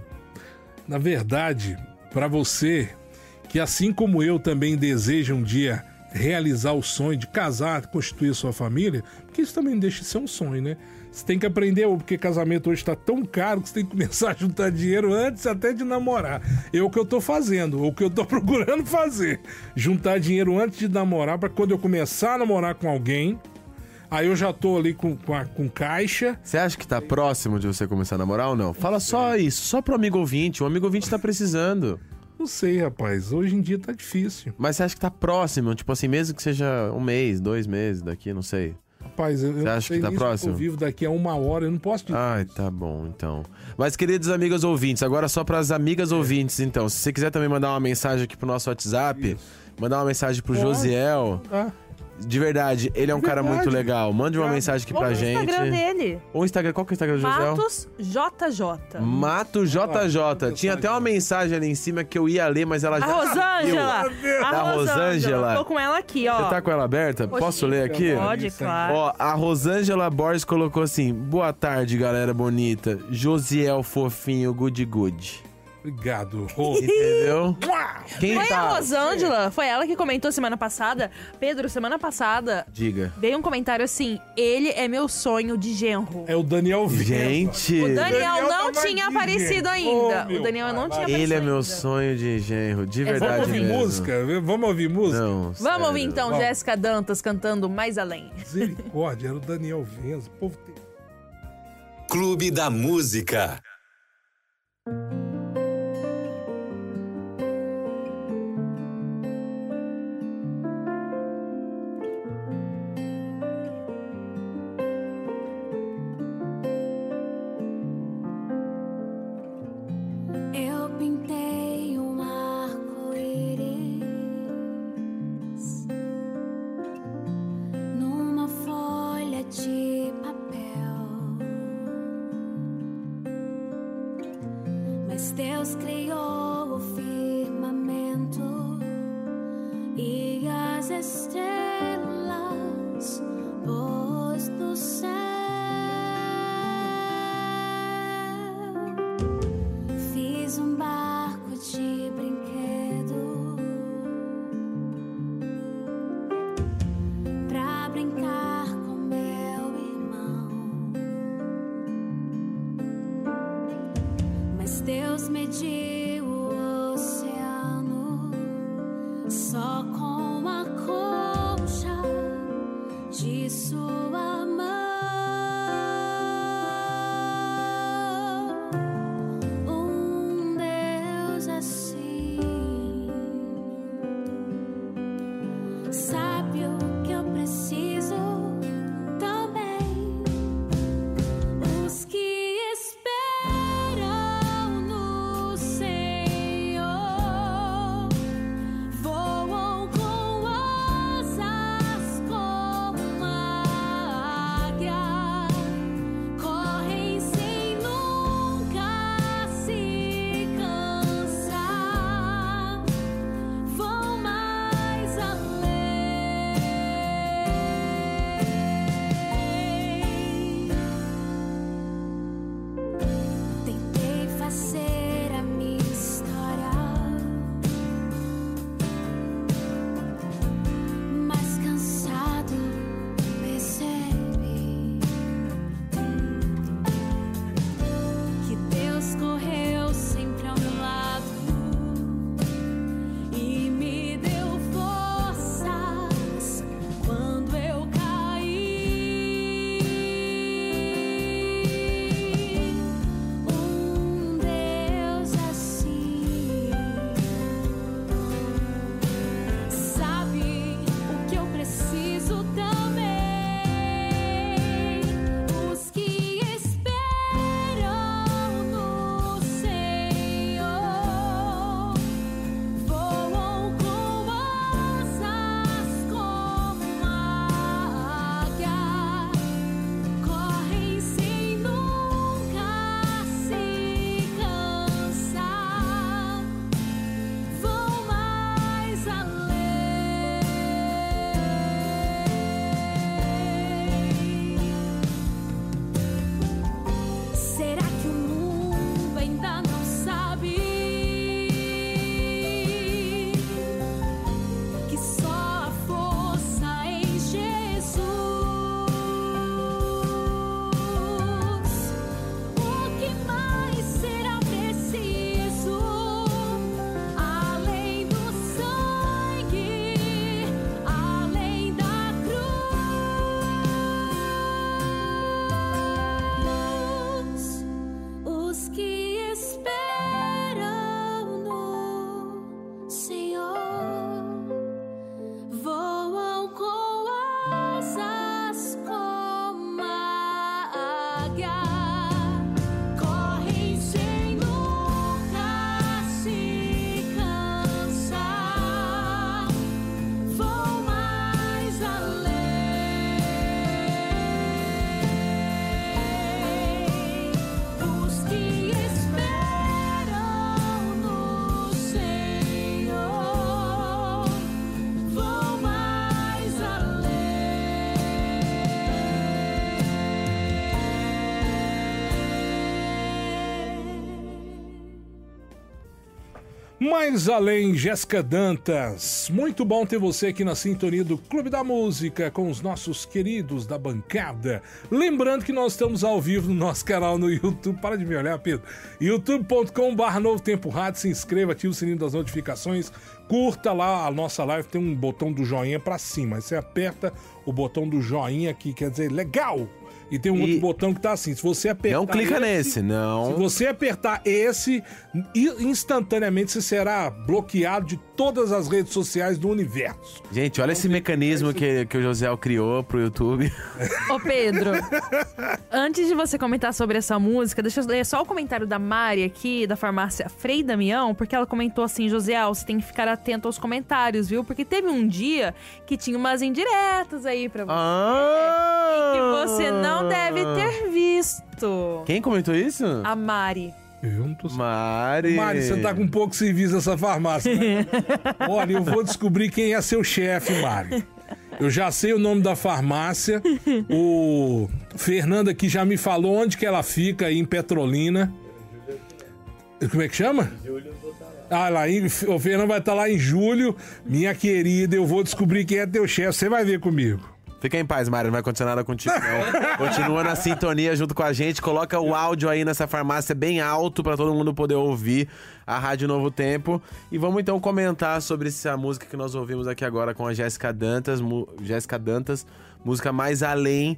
Na verdade, para você que assim como eu também deseja um dia realizar o sonho de casar, constituir sua família, porque isso também deixa de ser um sonho, né? Você tem que aprender, porque casamento hoje está tão caro que você tem que começar a juntar dinheiro antes até de namorar. É o que eu tô fazendo, ou o que eu tô procurando fazer. Juntar dinheiro antes de namorar, para quando eu começar a namorar com alguém, aí eu já tô ali com, com, a, com caixa. Você acha que tá próximo de você começar a namorar ou não? Fala só isso, só pro amigo ouvinte. O amigo ouvinte tá precisando. Não sei, rapaz. Hoje em dia tá difícil. Mas você acha que tá próximo? Tipo assim, mesmo que seja um mês, dois meses daqui, não sei. Rapaz, eu, Você eu acha sei que tá nisso, próximo? Eu vivo daqui a uma hora, eu não posso dizer. Ai, tá bom, então. Mas, queridos amigas ouvintes, agora só pras amigas é. ouvintes, então. Se você quiser também mandar uma mensagem aqui pro nosso WhatsApp, Isso. mandar uma mensagem pro Pode. Josiel... Ah. De verdade, ele é um verdade. cara muito legal. Mande uma mensagem aqui pra Ou gente. O Instagram dele. O Instagram, qual que é o Instagram do José? Matos J J. Matos J J. Tinha até uma mensagem ali em cima que eu ia ler, mas ela a já Rosângela. A da Rosângela. Tô com ela aqui, ó. Você tá com ela aberta? Poxa, Posso ler aqui? Pode, claro. Ó, a Rosângela Borges colocou assim: boa tarde, galera bonita. Josiel fofinho, good good. Obrigado, Rô. Entendeu? Quem Foi tá? a Rosângela, foi ela que comentou semana passada. Pedro, semana passada... Diga. Veio um comentário assim, ele é meu sonho de genro. É o Daniel Venza. Gente... O Daniel, Daniel não tá tinha aparecido ainda. Oh, o Daniel não tinha aparecido Ele é meu ainda. sonho de genro, de verdade Vamos ouvir mesmo. música? Vamos ouvir música? Não, Vamos sério. ouvir então Vamos. Jéssica Dantas cantando Mais Além. Misericórdia, era o Daniel Venza. O povo tem... Clube da Música. Eu pintei um arco-íris numa folha de papel, mas Deus criou o firmamento e as estrelas pôs do céu. Fiz um barco de brinquedo pra brincar com meu irmão, mas Deus mediu o oceano só com a concha de sua mão. Sabe o que eu preciso também? Os que esperam no Senhor voam com asas como águia, correm sem nunca se cansar, vão mais tentei fazer a minha história mais cansado, percebi que Deus correu sempre ao meu lado e me deu forças quando eu caí. Um Deus assim sabe o que eu preciso também. Os que esperam no Senhor voam com asas como águia, correm sem nunca se cansar, vão mais além. Será que o mundo ainda não sabe que só a força em Jesus? O que mais será preciso além do sangue, além da cruz? Os que esperam no largar, correm sem nunca se cansar, vão mais além. Os que esperam no Senhor vão mais Mais além, Jéssica Dantas. Muito bom ter você aqui na sintonia do Clube da Música com os nossos queridos da bancada. Lembrando que nós estamos ao vivo no nosso canal no YouTube. Para de me olhar, Pedro. youtube ponto com barra Novo Tempo Rádio. Se inscreva, ative o sininho das notificações. Curta lá a nossa live. Tem um botão do joinha pra cima. Aí você aperta o botão do joinha aqui, quer dizer, legal! E tem um E- outro botão que tá assim. Se você apertar Não clica esse- nesse, não. Se você apertar esse, i- instantaneamente você será bloqueado de todas as redes sociais do universo. Gente, olha esse mecanismo que, que o Josiel criou pro YouTube. Ô, Pedro, antes de você comentar sobre essa música, deixa eu ler só o comentário da Mari aqui, da farmácia Frei Damião, porque ela comentou assim, Josiel, você tem que ficar atento aos comentários, viu? Porque teve um dia que tinha umas indiretas aí pra você. Ah! Que você não deve ter visto. Quem comentou isso? A Mari. Eu não tô... Mari. Mari, você tá com pouco serviço nessa farmácia, né? Olha, eu vou descobrir quem é seu chefe, Mari. Eu já sei o nome da farmácia. O Fernando aqui já me falou onde que ela fica, aí em Petrolina. Como é que chama? Ah, lá, em- o Fernando vai estar lá em julho. Minha querida, eu vou descobrir quem é teu chefe. Você vai ver comigo. Fica em paz, Mário, não vai acontecer nada contigo, não. Continua na sintonia junto com a gente. Coloca o áudio aí nessa farmácia bem alto pra todo mundo poder ouvir a Rádio Novo Tempo. E vamos então comentar sobre essa música que nós ouvimos aqui agora com a Jéssica Dantas. Mu- Jéssica Dantas, música Mais Além.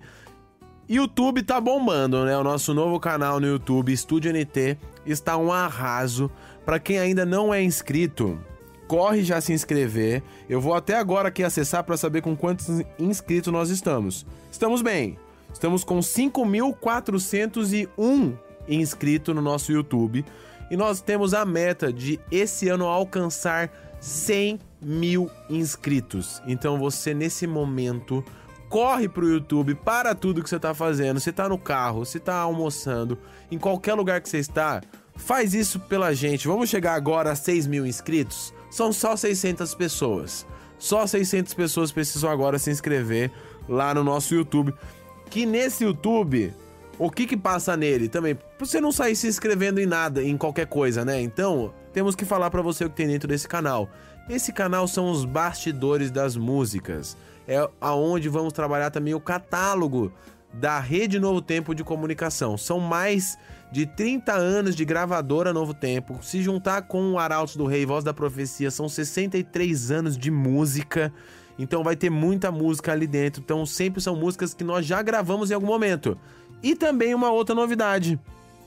YouTube tá bombando, né? O nosso novo canal no YouTube, Estúdio N T, está um arraso. Pra quem ainda não é inscrito, corre já se inscrever. Eu vou até agora aqui acessar para saber com quantos inscritos nós estamos. Estamos bem. Estamos com cinco mil quatrocentos e um inscritos no nosso YouTube. E nós temos a meta de esse ano alcançar cem mil inscritos. Então você nesse momento corre pro YouTube, para tudo que você tá fazendo. Você tá no carro, você tá almoçando, em qualquer lugar que você está, faz isso pela gente. Vamos chegar agora a seis mil inscritos? São só seiscentas pessoas. Só seiscentas pessoas precisam agora se inscrever lá no nosso YouTube. Que nesse YouTube, o que que passa nele também? Pra você não sair se inscrevendo em nada, em qualquer coisa, né? Então, temos que falar pra você o que tem dentro desse canal. Esse canal são os bastidores das músicas. É aonde vamos trabalhar também o catálogo da Rede Novo Tempo de Comunicação. São mais de trinta anos de gravadora Novo Tempo. Se juntar com o Arautos do Rei, Voz da Profecia, são sessenta e três anos de música. Então vai ter muita música ali dentro. Então sempre são músicas que nós já gravamos em algum momento. E também uma outra novidade,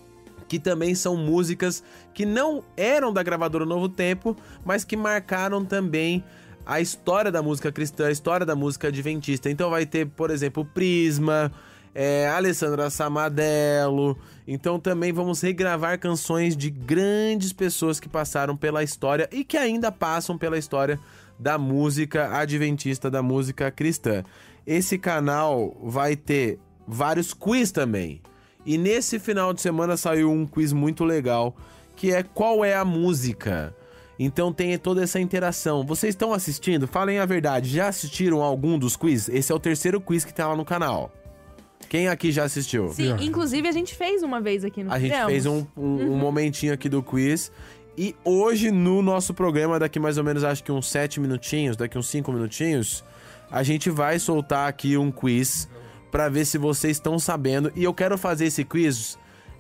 que também são músicas que não eram da gravadora Novo Tempo, mas que marcaram também a história da música cristã, a história da música adventista. Então vai ter, por exemplo, Prisma, é, Alessandra Samadello. Então também vamos regravar canções de grandes pessoas que passaram pela história e que ainda passam pela história da música adventista, da música cristã. Esse canal vai ter vários quiz também. E nesse final de semana saiu um quiz muito legal, que é Qual é a Música? Então tem toda essa interação. Vocês estão assistindo? Falem a verdade, já assistiram algum dos quiz? Esse é o terceiro quiz que tá lá no canal. Quem aqui já assistiu? Sim, inclusive a gente fez uma vez aqui no A gente fez um, um, um momentinho aqui do quiz. E hoje no nosso programa, daqui mais ou menos acho que uns sete minutinhos, daqui uns cinco minutinhos, a gente vai soltar aqui um quiz pra ver se vocês estão sabendo. E eu quero fazer esse quiz,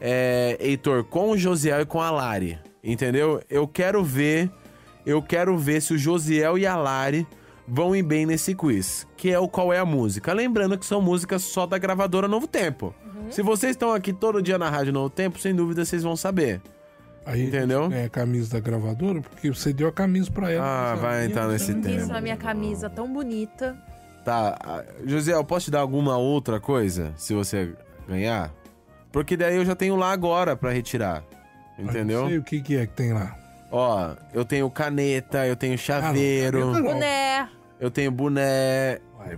é, Heitor, com o Josiel e com a Lari. Entendeu? Eu quero ver, eu quero ver se o Josiel e a Lari vão ir bem nesse quiz, que é o Qual é a Música. Lembrando que são músicas só da gravadora Novo Tempo. Uhum. Se vocês estão aqui todo dia na Rádio Novo Tempo, sem dúvida vocês vão saber. Aí, entendeu? É a camisa da gravadora, porque você deu a camisa pra ela. Ah, vai entrar nesse Isso tema. na minha camisa tão bonita. Tá, Josiel, posso te dar alguma outra coisa, se você ganhar? Porque daí eu já tenho lá agora pra retirar. Entendeu? Não sei o que, que é que tem lá. Ó, eu tenho caneta, eu tenho chaveiro. Ah, não, caneta não. Boné. Eu tenho boné. Uai,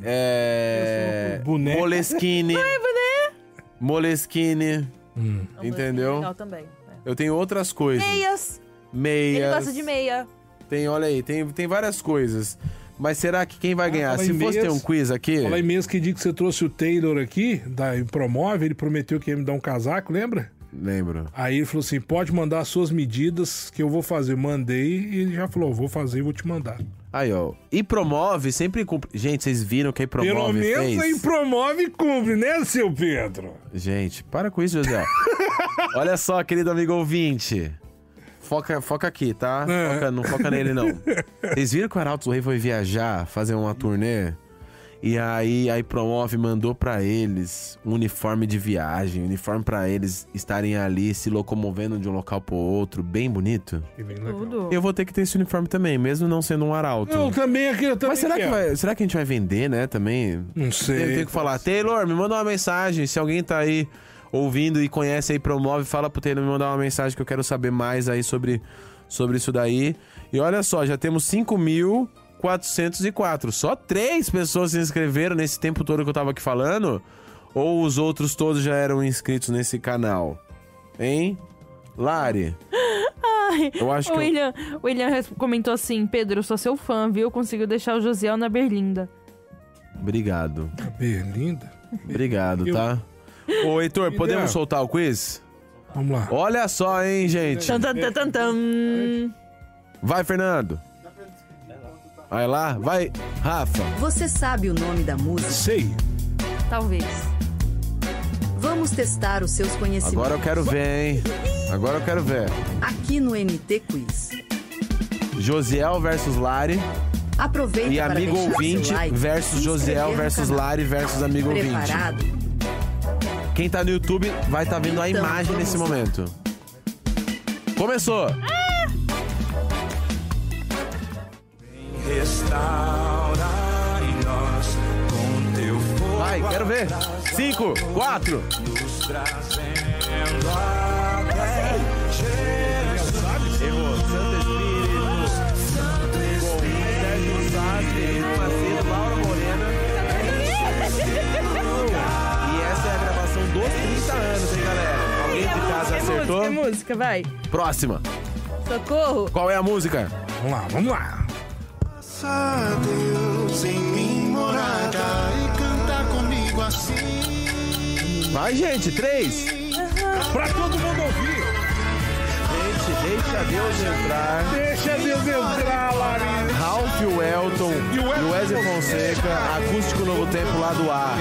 É. boné. Moleskine. Ai, boné. Moleskine. Hum. Entendeu? Legal também. Eu tenho outras coisas. Meias. Meias. Ele gosta de meia. Tem, olha aí, tem, tem várias coisas. Mas será que quem vai Ah, ganhar? fala Se em fosse ter meias- um quiz aqui. Fala aí mesmo que dia que você trouxe o Taylor aqui, da Promove, ele prometeu que ia me dar um casaco, lembra? Lembro. Aí ele falou assim, pode mandar as suas medidas que eu vou fazer. Mandei e ele já falou, vou fazer e vou te mandar. Aí, ó. E promove sempre cumpre. Gente, vocês viram que a Pelo promove menos fez? aí Promove e cumpre, né, seu Pedro? Gente, para com isso, José. Olha só, querido amigo ouvinte. Foca, foca aqui, tá? É. Foca, não foca nele, não. Vocês viram que o Arauto do Rei foi viajar, fazer uma turnê? E aí, aí Promove mandou pra eles um uniforme de viagem, um uniforme pra eles estarem ali se locomovendo de um local pro outro, bem bonito. Que bem legal. Tudo. Eu vou ter que ter esse uniforme também, mesmo não sendo um Arauto. Eu também aqui, eu também Mas será que, quero. vai, será que a gente vai vender, né, também? Não sei. Eu tenho que falar, Taylor, me manda uma mensagem. Se alguém tá aí ouvindo e conhece aí Promove, fala pro Taylor me mandar uma mensagem que eu quero saber mais aí sobre, sobre isso daí. E olha só, já temos cinco mil quatrocentos e quatro. Só três pessoas se inscreveram nesse tempo todo que eu tava aqui falando? Ou os outros todos já eram inscritos nesse canal? Hein? Lari? Ai, Eu acho o que eu- William, o William res- comentou assim, Pedro, eu sou seu fã, viu? Conseguiu deixar o Josiel na Berlinda. Obrigado. Berlinda. Obrigado, Eu- tá? Ô, Heitor, Me podemos deu. soltar o quiz? Vamos lá. Olha só, hein, gente. Tan, tan, tan, tan, tan. Vai, Fernando. Vai lá, vai, Rafa. Você sabe o nome da música? Sei. Talvez. Vamos testar os seus conhecimentos. Agora eu quero ver, hein? Agora eu quero ver. Aqui no M T Quiz. Josiel versus Lari Aproveita e para amigo deixar seu ouvinte like, versus se Josiel inscrever no versus canal. Lari versus amigo ouvinte. Preparado? Quem tá no YouTube vai estar vendo a Então, imagem vamos nesse lá. momento. Começou. Restaura em nós com teu fogo. Vai, quero ver. Cinco, quatro. Nos trazendo até Jesus. Errou. Santo Espírito. Com Sérgio Sá, Felipe Macedo, Laura Morena. E essa é a gravação dos trinta anos, hein, galera? Alguém de casa É música, acertou? é música, vai. Próxima. Socorro. Qual é a música? Vamos lá, vamos lá. Faça Deus em mim morada e canta comigo assim. Vai, gente. Três. Pra todo mundo ouvir. Gente, deixa Deus entrar. Deixa Deus entrar, Larissa. Ralph Welton e o Wesley Fonseca, Acústico Novo Tempo lá do ar.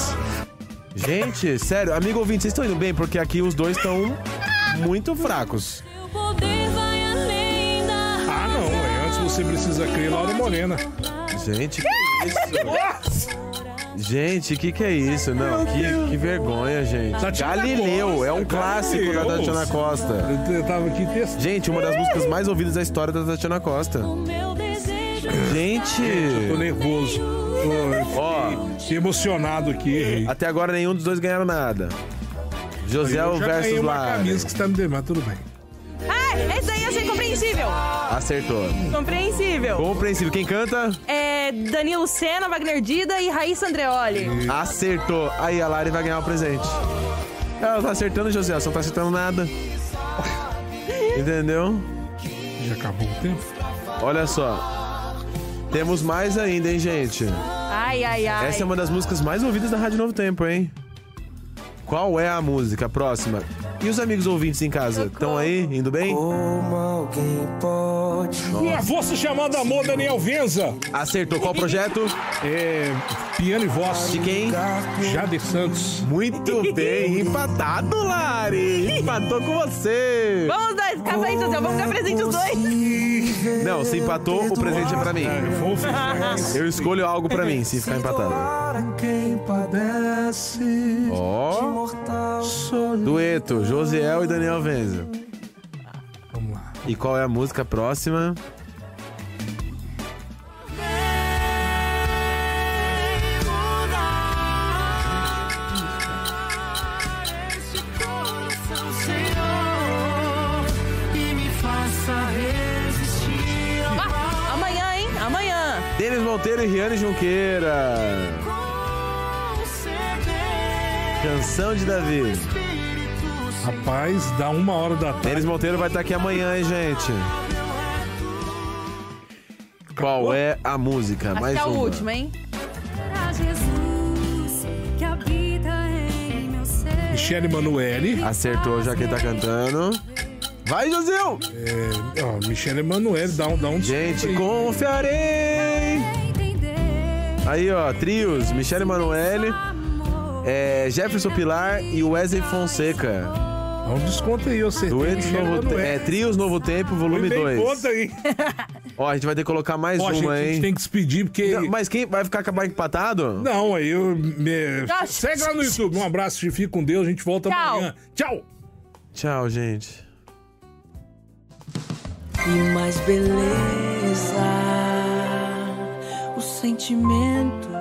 Gente, sério, amigo ouvinte, vocês estão indo bem? Porque aqui os dois estão muito fracos. O poder vai além da Ah, não. é Antes você precisa crer, Laura Morena. Gente, que isso? Gente, que que é isso? Não, que, que vergonha, gente. Tatiana Galileu, Costa, é um clássico da Galileu. Tatiana Costa. Eu, eu tava aqui testando. Gente, uma das músicas mais ouvidas da história da Tatiana Costa. meu desejo. Gente, Tô nervoso. Tô, ó, fiquei emocionado aqui. Errei. até agora nenhum dos dois ganharam nada. José Eu já ganhei versus uma Lara. camisa que você tá me devendo, mas tudo bem. Ah, esse aí eu achei compreensível. Acertou. Compreensível. Compreensível. Quem canta? É Danilo Sena, Wagner Dida e Raíssa Andreoli. Acertou. Aí a Lari vai ganhar o presente. Ela tá acertando, José, você não tá acertando nada. Entendeu? Já acabou o tempo? Olha só. Temos mais ainda, hein, gente? Ai, ai, ai. Essa é uma das músicas mais ouvidas da Rádio Novo Tempo, hein? Qual é a música próxima? E os amigos ouvintes em casa? Estão aí? Indo bem? Como alguém pode. Você chamando amor, Daniel Venza. Acertou. Qual projeto? É, piano e voz. De quem? Jader Santos. Muito bem. Empatado, Lari. Empatou com você. Vamos dar casa aí, José. Vamos dar presente os dois. Não, se empatou, o presente é pra mim. É, eu vou ficar- Eu escolho algo pra mim, se ficar empatado. Para quem padece. Ó, Mortal solidão. dueto, Josiel e Daniel Venza. Vamos lá. E qual é a música próxima? Monteiro e Riane Junqueira. Canção de Davi. Rapaz, dá uma hora da tarde. Denis Monteiro vai estar aqui amanhã, hein, gente? Qual é a música? Acho Mais que é a uma. última, hein? Jesus que habita em meu ser. Michele Emanuele. Acertou já quem tá cantando. Vai, Josil! É, ó, Michele Emanuele, dá um, dá um Gente, confiarei! Aí, ó, trios, Michele Emanuele, é, Jefferson Pilar e Wesley Fonseca. Dá um desconto aí, eu sei. Duetos novo te- é, Trios Novo Tempo, volume dois. Conta aí. Ó, a gente vai ter que colocar mais Ó, uma, gente, hein? a gente tem que despedir, porque... Não, mas quem vai ficar acabar empatado? Não, aí eu... Me... Segue lá no YouTube. Um abraço, fique com Deus, a gente volta Tchau. amanhã. Tchau! Tchau, gente. E mais beleza, o sentimento